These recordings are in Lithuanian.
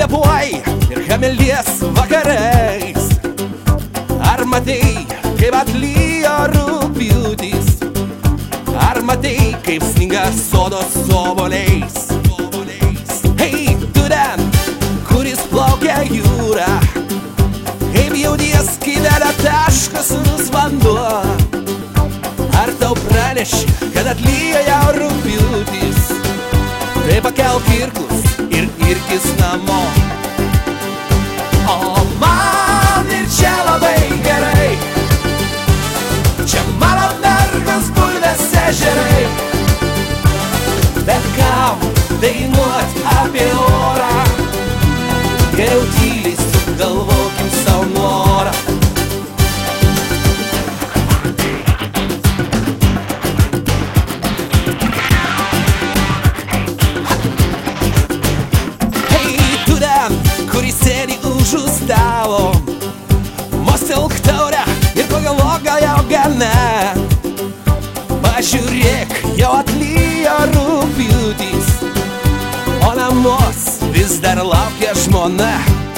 kvėpuoji ir chamelies vakarais. Ar matei, kaip atlyjo rugpjūtis? Ar matei, kaip sninga sodos su obuoliais? Hei, tu ten, kuris plaukia jūra, kaip jauties, kai deda taškas sūnus vanduo. Ar tau pranešė, kad atlyjo jau rugpjūtis? Tai pakelk irklus ir irkis namo. O man ir čia labai gerai, čia mano mergos bulvės ežerai. Bet kam dainuot apie orą, geriau tyliai sugalvokim savo norą. Sėdi už stalo, mostelk taurę ir pagalvok, gal jau gana. Pažiūrėk, jau atlyjo rugpjūtis, o namuos vis dar laukia žmona.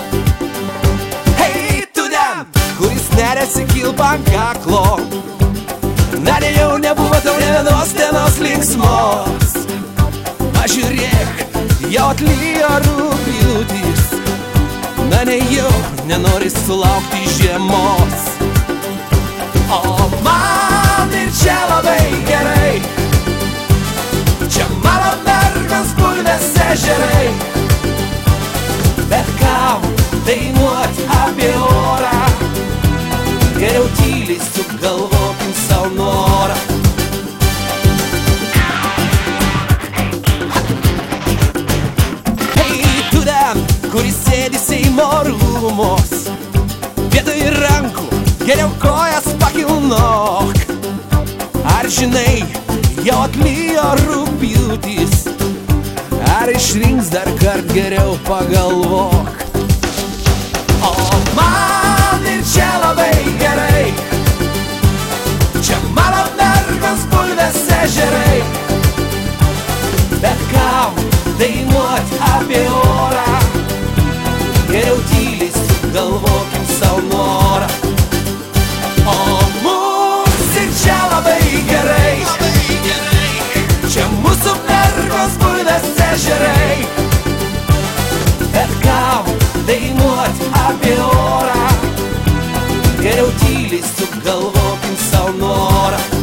Hei, tu ten, kuris neresi kilpa ant kaklo, na jau nebuvo tau ne vienos dienos linksmos. Pažiūrėk, jau atlyjo rugpjūtis, na nejau nenori sulaukti žiemos. O man ir čia labai gerai, čia mano mergos bulvės ežerai. Bet kam dainuot apie orą, geriau tyliai sugalvokim savo norą. Hei, tu ten, kuris sėdi Seimo rūmos, vietoj rankų geriau kojas pakilnok. Ar žinai, jau atlyjo rugpjūtis, ar išrinks dar kart, geriau pagalvok. O man ir čia labai gerai, čia mano mergos bulvės ežerai. Bet kam dainuot apie orą, geriau tyliai sugalvokim savo norą. O man ir čia labai gerai, čia mano mergos bulvės ežerai. Bet kam dainuot apie orą, geriau tyliai sugalvokim savo norą. O man ir čia labai gerai, čia mano mergos bulvės ežerai. Bet kam dainuot apie orą, geriau tyliai sugalvokim savo norą. O mums ir čia labai gerai, čia mūsų mergos bulvės ežerai. Bet kam dainuot apie orą, geriau tyliai sugalvokim savo norą.